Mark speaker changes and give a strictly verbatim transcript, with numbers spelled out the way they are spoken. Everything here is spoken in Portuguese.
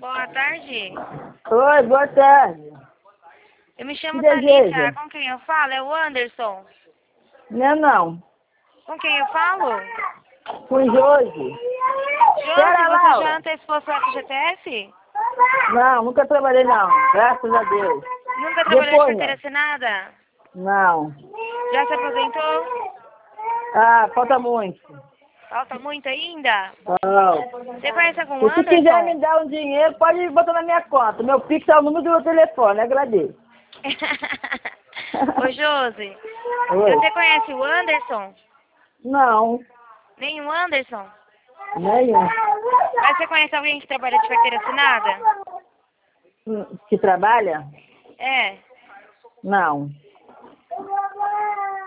Speaker 1: Boa tarde.
Speaker 2: Oi, boa tarde.
Speaker 1: Eu me chamo
Speaker 2: Que deseja?
Speaker 1: Thalita. Com quem eu falo? É o Anderson.
Speaker 2: Não, não.
Speaker 1: Com quem eu falo?
Speaker 2: Com Josi.
Speaker 1: Josi,
Speaker 2: Pera,
Speaker 1: você
Speaker 2: Laura.
Speaker 1: já antecipou seu F G T S?
Speaker 2: Não, nunca trabalhei não. Graças a Deus.
Speaker 1: Nunca trabalhou de
Speaker 2: Depois,
Speaker 1: carteira
Speaker 2: não.
Speaker 1: assinada?
Speaker 2: Não.
Speaker 1: Já se aposentou?
Speaker 2: Ah, falta muito.
Speaker 1: Falta muito ainda?
Speaker 2: Não.
Speaker 1: Você conhece algum
Speaker 2: E se quiser me
Speaker 1: Anderson?
Speaker 2: dar um dinheiro, pode botar na minha conta. Meu Pix é o número do meu telefone, agradeço.
Speaker 1: Ô, Josi,
Speaker 2: Oi.
Speaker 1: você conhece o Anderson?
Speaker 2: Não.
Speaker 1: Nem o Anderson?
Speaker 2: Nenhum.
Speaker 1: Mas você conhece alguém que trabalha de carteira assinada?
Speaker 2: Que trabalha?
Speaker 1: É.
Speaker 2: Não.